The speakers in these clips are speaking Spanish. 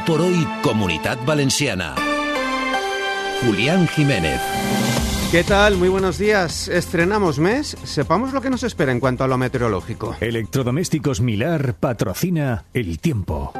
por hoy, Comunitat Valenciana. Julián Jiménez. ¿Qué tal? Muy buenos días. Estrenamos mes. Sepamos lo que nos espera en cuanto a lo meteorológico. Electrodomésticos Milar patrocina el tiempo.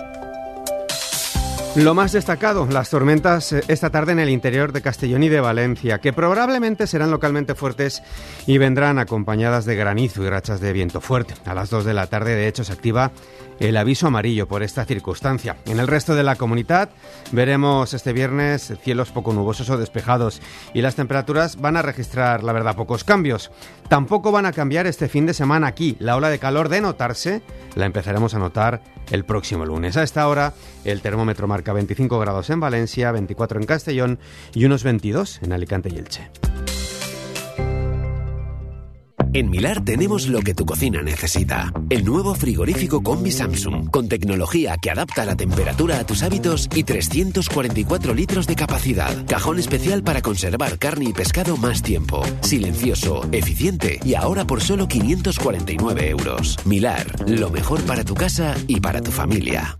Lo más destacado, las tormentas esta tarde en el interior de Castellón y de Valencia, que probablemente serán localmente fuertes y vendrán acompañadas de granizo y rachas de viento fuerte. A las 2 de la tarde, de hecho, se activa el aviso amarillo por esta circunstancia. En el resto de la comunidad veremos este viernes cielos poco nubosos o despejados y las temperaturas van a registrar, la verdad, pocos cambios. Tampoco van a cambiar este fin de semana aquí. La ola de calor, de notarse, la empezaremos a notar el próximo lunes. A esta hora el termómetro marca 25 grados en Valencia, 24 en Castellón y unos 22 en Alicante y Elche. En Milar tenemos lo que tu cocina necesita. El nuevo frigorífico Combi Samsung, con tecnología que adapta la temperatura a tus hábitos y 344 litros de capacidad. Cajón especial para conservar carne y pescado más tiempo. Silencioso, eficiente y ahora por solo 549 euros. Milar, lo mejor para tu casa y para tu familia.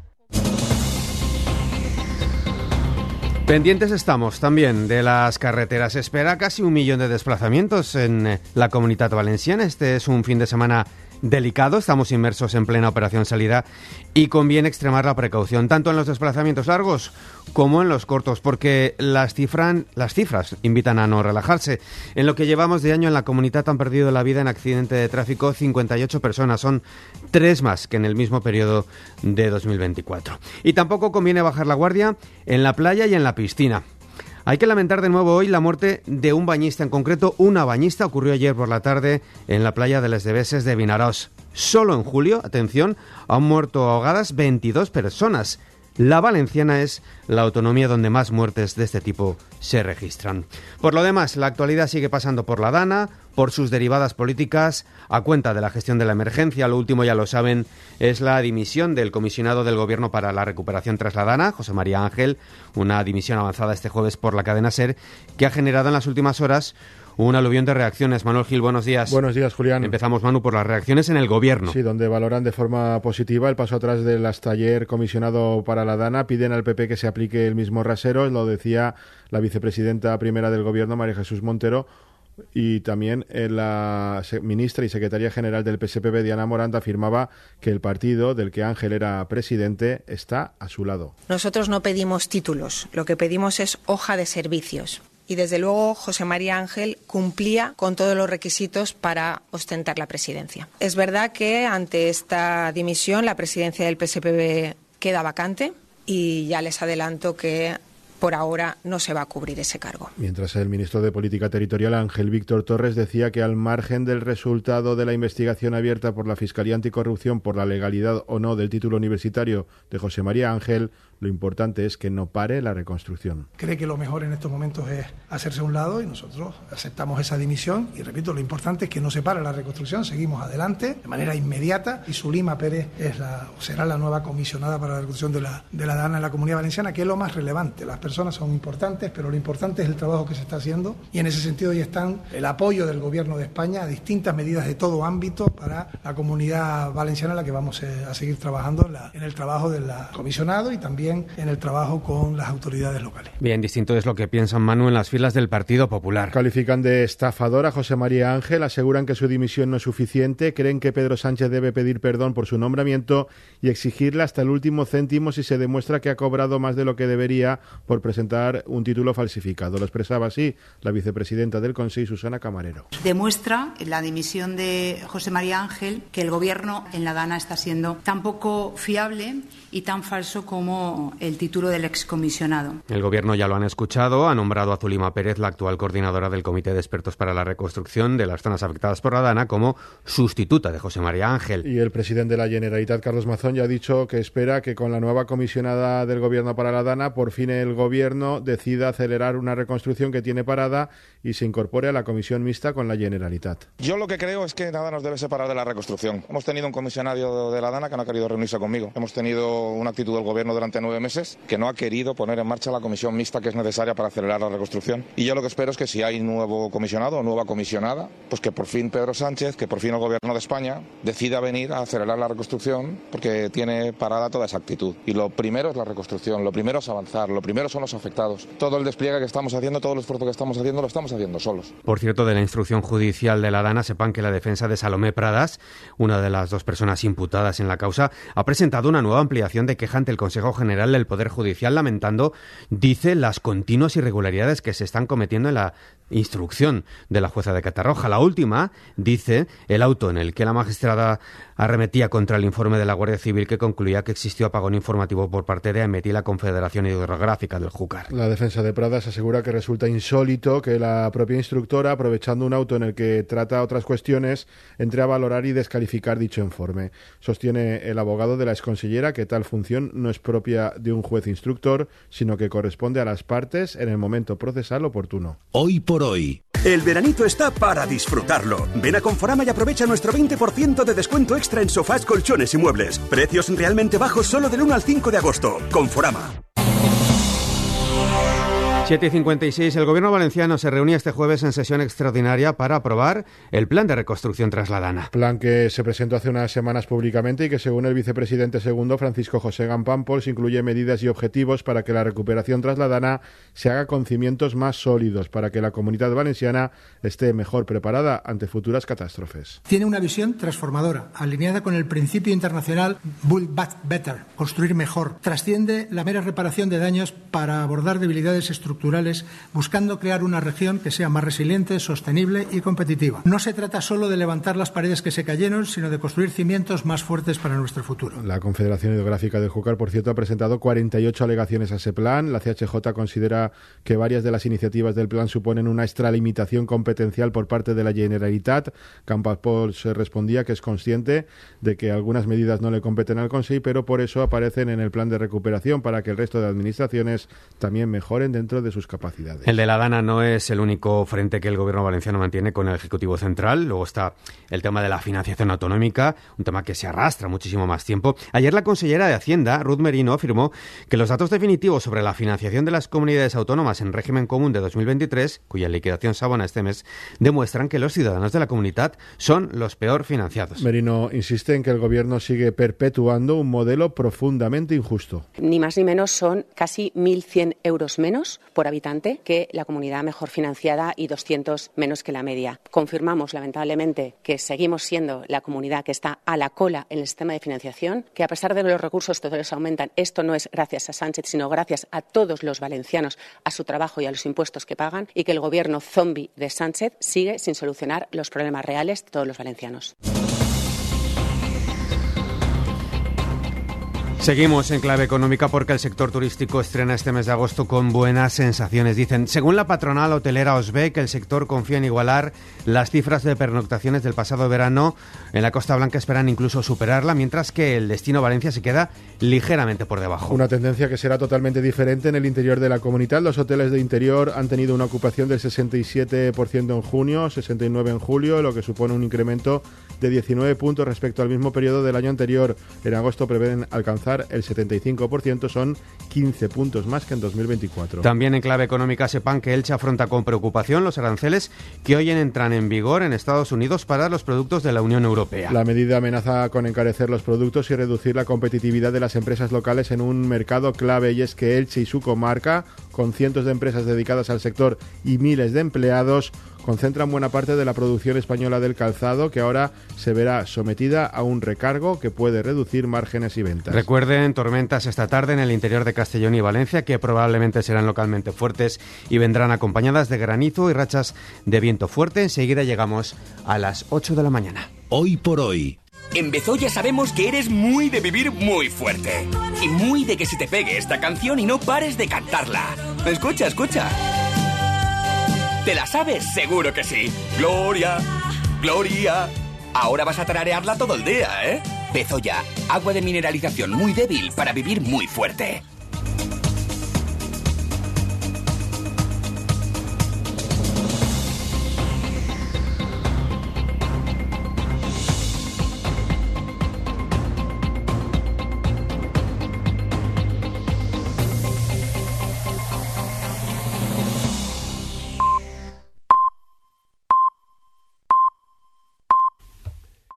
Pendientes estamos también de las carreteras. Se espera casi 1 millón de desplazamientos en la Comunitat Valenciana. Este es un fin de semana delicado. Estamos inmersos en plena operación salida y conviene extremar la precaución, tanto en los desplazamientos largos como en los cortos, porque las cifras invitan a no relajarse. En lo que llevamos de año en la comunidad han perdido la vida en accidente de tráfico 58 personas. Son 3 más que en el mismo periodo de 2024. Y tampoco conviene bajar la guardia en la playa y en la piscina. Hay que lamentar de nuevo hoy la muerte de un bañista, en concreto una bañista. Ocurrió ayer por la tarde en la playa de Les Deveses de Vinaròs. Solo en julio, atención, han muerto ahogadas 22 personas. La valenciana es la autonomía donde más muertes de este tipo se registran. Por lo demás, la actualidad sigue pasando por la Dana, por sus derivadas políticas, a cuenta de la gestión de la emergencia. Lo último, ya lo saben, es la dimisión del comisionado del Gobierno para la recuperación tras la Dana, José María Ángel, una dimisión avanzada este jueves por la cadena SER, que ha generado en las últimas horas un aluvión de reacciones. Manuel Gil, buenos días. Buenos días, Julián. Empezamos, Manu, por las reacciones en el Gobierno. Sí, donde valoran de forma positiva el paso atrás del hasta ayer comisionado para la Dana. Piden al PP que se aplique el mismo rasero. Lo decía la vicepresidenta primera del Gobierno, María Jesús Montero, y también la ministra y secretaria general del PSPB, Diana Morant, afirmaba que el partido del que Ángel era presidente está a su lado. Nosotros no pedimos títulos, lo que pedimos es hoja de servicios. Y desde luego José María Ángel cumplía con todos los requisitos para ostentar la presidencia. Es verdad que ante esta dimisión la presidencia del PSPB queda vacante y ya les adelanto que por ahora no se va a cubrir ese cargo. Mientras el ministro de Política Territorial, Ángel Víctor Torres, decía que al margen del resultado de la investigación abierta por la Fiscalía Anticorrupción por la legalidad o no del título universitario de José María Ángel, lo importante es que no pare la reconstrucción. Cree que lo mejor en estos momentos es hacerse a un lado y nosotros aceptamos esa dimisión y repito, lo importante es que no se pare la reconstrucción, seguimos adelante de manera inmediata y Zulima Pérez será la nueva comisionada para la reconstrucción de la Dana en la Comunidad Valenciana, que es lo más relevante. Las personas son importantes, pero lo importante es el trabajo que se está haciendo y en ese sentido ya están el apoyo del Gobierno de España a distintas medidas de todo ámbito para la Comunidad Valenciana, en la que vamos a seguir trabajando en el trabajo del comisionado y también en el trabajo con las autoridades locales. Bien, distinto es lo que piensan, Manu, en las filas del Partido Popular. Califican de estafador a José María Ángel, aseguran que su dimisión no es suficiente, creen que Pedro Sánchez debe pedir perdón por su nombramiento y exigirle hasta el último céntimo si se demuestra que ha cobrado más de lo que debería por presentar un título falsificado. Lo expresaba así la vicepresidenta del Consejo, Susana Camarero. Demuestra la dimisión de José María Ángel que el Gobierno en la Dana está siendo tan poco fiable y tan falso como el título del excomisionado. El Gobierno, ya lo han escuchado, ha nombrado a Zulima Pérez, la actual coordinadora del Comité de Expertos para la Reconstrucción de las Zonas Afectadas por la Dana, como sustituta de José María Ángel. Y el presidente de la Generalitat, Carlos Mazón, ya ha dicho que espera que con la nueva comisionada del Gobierno para la Dana, por fin el Gobierno Gobierno decida acelerar una reconstrucción que tiene parada y se incorpore a la comisión mixta con la Generalitat. Yo lo que creo es que nada nos debe separar de la reconstrucción. Hemos tenido un comisionario de la DANA que no ha querido reunirse conmigo. Hemos tenido una actitud del Gobierno durante 9 meses que no ha querido poner en marcha la comisión mixta que es necesaria para acelerar la reconstrucción. Y yo lo que espero es que si hay nuevo comisionado o nueva comisionada, pues que por fin Pedro Sánchez, que por fin el Gobierno de España decida venir a acelerar la reconstrucción porque tiene parada toda esa actitud. Y lo primero es la reconstrucción, lo primero es avanzar, lo primero son los afectados. Todo el despliegue que estamos haciendo, todo el esfuerzo que estamos haciendo, lo estamos haciendo solos. Por cierto, de la instrucción judicial de la DANA, sepan que la defensa de Salomé Pradas, una de las 2 personas imputadas en la causa, ha presentado una nueva ampliación de queja ante el Consejo General del Poder Judicial, lamentando, dice, las continuas irregularidades que se están cometiendo en la instrucción de la jueza de Catarroja. La última, dice, el auto en el que la magistrada arremetía contra el informe de la Guardia Civil que concluía que existió apagón informativo por parte de AEMET y la Confederación Hidrográfica del Júcar. La defensa de Pradas asegura que resulta insólito que la propia instructora, aprovechando un auto en el que trata otras cuestiones, entre a valorar y descalificar dicho informe. Sostiene el abogado de la exconsellera que tal función no es propia de un juez instructor, sino que corresponde a las partes en el momento procesal oportuno. Hoy por hoy. El veranito está para disfrutarlo. Ven a Conforama y aprovecha nuestro 20% de descuento extra en sofás, colchones y muebles. Precios realmente bajos solo del 1 al 5 de agosto. Conforama. 7:56. El Gobierno valenciano se reunía este jueves en sesión extraordinaria para aprobar el plan de reconstrucción tras la DANA. Plan que se presentó hace unas semanas públicamente y que, según el vicepresidente segundo, Francisco José Gampampols, incluye medidas y objetivos para que la recuperación tras la DANA se haga con cimientos más sólidos, para que la Comunidad Valenciana esté mejor preparada ante futuras catástrofes. Tiene una visión transformadora, alineada con el principio internacional Build Back Better, construir mejor. Trasciende la mera reparación de daños para abordar debilidades estructurales, buscando crear una región que sea más resiliente, sostenible y competitiva. No se trata solo de levantar las paredes que se cayeron, sino de construir cimientos más fuertes para nuestro futuro. La Confederación Hidrográfica del Júcar, por cierto, ha presentado 48 alegaciones a ese plan. La CHJ considera que varias de las iniciativas del plan suponen una extralimitación competencial por parte de la Generalitat. Gampampols respondía que es consciente de que algunas medidas no le competen al Consejo, pero por eso aparecen en el plan de recuperación, para que el resto de administraciones también mejoren dentro de sus capacidades. El de la DANA no es el único frente que el Gobierno valenciano mantiene con el Ejecutivo Central. Luego está el tema de la financiación autonómica, un tema que se arrastra muchísimo más tiempo. Ayer la consellera de Hacienda, Ruth Merino, afirmó que los datos definitivos sobre la financiación de las comunidades autónomas en régimen común de 2023, cuya liquidación se abona este mes, demuestran que los ciudadanos de la comunidad son los peor financiados. Merino insiste en que el Gobierno sigue perpetuando un modelo profundamente injusto. Ni más ni menos son casi 1.100 euros menos por habitante que la comunidad mejor financiada y 200 menos que la media. Confirmamos, lamentablemente, que seguimos siendo la comunidad que está a la cola en el sistema de financiación, que a pesar de que los recursos totales aumentan, esto no es gracias a Sánchez, sino gracias a todos los valencianos, a su trabajo y a los impuestos que pagan, y que el gobierno zombie de Sánchez sigue sin solucionar los problemas reales de todos los valencianos. Seguimos en clave económica porque el sector turístico estrena este mes de agosto con buenas sensaciones. Dicen, según la patronal hotelera Osbec, el sector confía en igualar las cifras de pernoctaciones del pasado verano. En la Costa Blanca esperan incluso superarla, mientras que el destino Valencia se queda ligeramente por debajo. Una tendencia que será totalmente diferente en el interior de la comunidad. Los hoteles de interior han tenido una ocupación del 67% en junio, 69% en julio, lo que supone un incremento de 19 puntos respecto al mismo periodo del año anterior. En agosto prevén alcanzar el 75%, son 15 puntos más que en 2024. También en clave económica sepan que Elche afronta con preocupación los aranceles que hoy entran en vigor en Estados Unidos para los productos de la Unión Europea. La medida amenaza con encarecer los productos y reducir la competitividad de las empresas locales en un mercado clave, y es que Elche y su comarca, con cientos de empresas dedicadas al sector y miles de empleados, concentran buena parte de la producción española del calzado, que ahora se verá sometida a un recargo que puede reducir márgenes y ventas. Recuerden, tormentas esta tarde en el interior de Castellón y Valencia, que probablemente serán localmente fuertes y vendrán acompañadas de granizo y rachas de viento fuerte. Enseguida llegamos a las 8 de la mañana. Hoy por hoy. En Bezoya sabemos que eres muy de vivir muy fuerte. Y muy de que se te pegue esta canción y no pares de cantarla. Escucha, escucha. ¿Te la sabes? Seguro que sí. Gloria, Gloria. Ahora vas a tararearla todo el día, ¿eh? Bezoya, agua de mineralización muy débil para vivir muy fuerte.